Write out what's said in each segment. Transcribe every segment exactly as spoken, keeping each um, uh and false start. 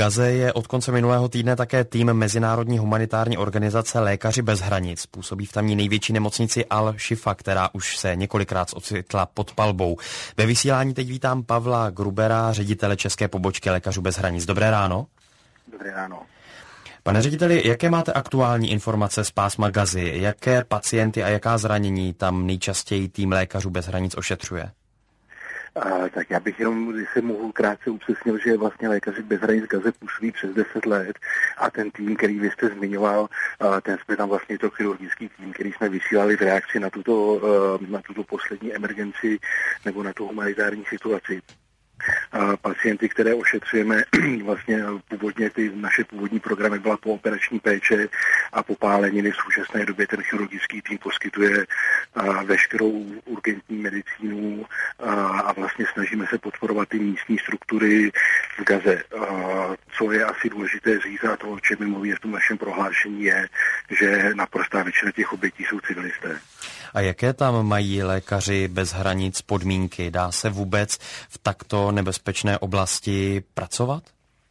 Gaze je od konce minulého týdne také tým mezinárodní humanitární organizace Lékaři bez hranic. Působí v tamní největší nemocnici Al-Šifa, která už se několikrát ocitla pod palbou. Ve vysílání teď vítám Pavla Grubera, ředitele české pobočky Lékařů bez hranic. Dobré ráno. Dobré ráno. Pane řediteli, jaké máte aktuální informace z pásma Gazy? Jaké pacienty a jaká zranění tam nejčastěji tým Lékařů bez hranic ošetřuje? A, tak já bych jenom, když se mohu krátce upřesnil, že vlastně Lékaři bez hranic Gaze působí přes deset let a ten tým, který vy jste zmiňoval, a ten jsme tam vlastně to chirurgický tým, který jsme vysílali v reakci na tuto, na tuto poslední emergenci nebo na tu humanitární situaci. A pacienty, které ošetřujeme, vlastně původně ty naše původní programy byla pooperační péče a popáleniny. V současné době ten chirurgický tým poskytuje a, veškerou urgentní medicínu a, a vlastně snažíme se podporovat ty místní struktury v Gaze. A, co je asi důležité říct a to, o čem mluví v tom našem prohlášení, je, že naprostá většina těch obětí jsou civilisté. A jaké tam mají Lékaři bez hranic podmínky? Dá se vůbec v takto nebezpečné oblasti pracovat?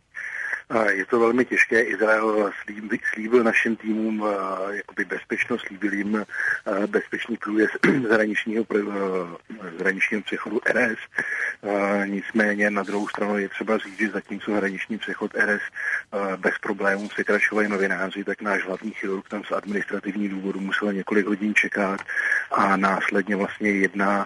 Je to velmi těžké. Izrael slíbil, slíbil našim týmům jakoby bezpečnost, slíbil jim bezpečný průjezd zhraničního, zhraničního přechodu R S. Nicméně na druhou stranu je třeba říct, že zatímco hraniční přechod R S bez problémů překračovali novináři, tak náš hlavní chirurg tam z administrativních důvodů musel několik hodin čekat a následně vlastně jedna,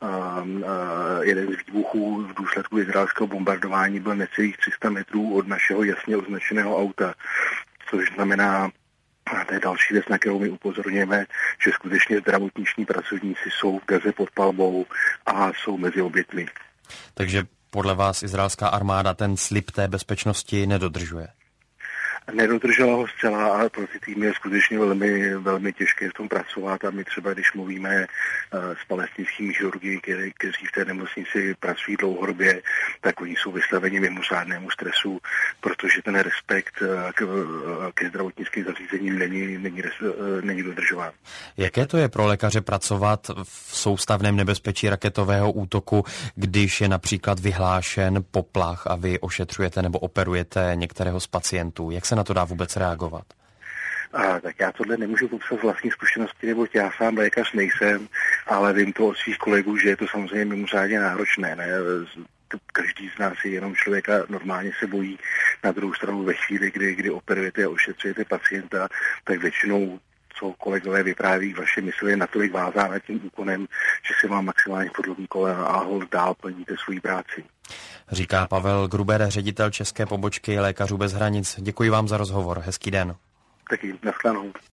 jeden z výbuchů v důsledku izraelského bombardování byl necelých tři sta metrů od našeho jasně označeného auta, což znamená, a to je další věc, na kterou my upozorňujeme, že skutečně zdravotniční pracovníci jsou v Gaze pod palbou a jsou mezi obětmi. Takže podle vás izraelská armáda ten slib té bezpečnosti nedodržuje? Nedodržela ho zcela, ale pro ty týmy je skutečně velmi, velmi těžké v tom pracovat a my třeba, když mluvíme uh, s palestinskými chirurgy, kteří, kteří v té nemocnici pracují dlouhodobě, tak oni jsou vystaveni mimořádnému stresu, protože ten respekt uh, k, uh, ke zdravotnickým zařízením není, není, uh, není dodržován. Jaké to je pro lékaře pracovat v soustavném nebezpečí raketového útoku, když je například vyhlášen poplach a vy ošetřujete nebo operujete některého z pacientů? Jak se na to dá vůbec reagovat? A, tak já tohle nemůžu popsat z vlastní zkušenosti, neboť já sám lékař nejsem, ale vím to od svých kolegů, že je to samozřejmě mimořádně náročné. Ne? Každý z nás je jenom člověka, normálně se bojí. Na druhou stranu ve chvíli, kdy, kdy operujete a ošetřujete pacienta, tak většinou co kolegové vypráví, vaše mysl je natolik vázána tím úkonem, že se vám maximálně podlomí kolena a hold dál plníte svou práci. Říká Pavel Gruber, ředitel české pobočky Lékařů bez hranic. Děkuji vám za rozhovor. Hezký den. Taky, nashledanou.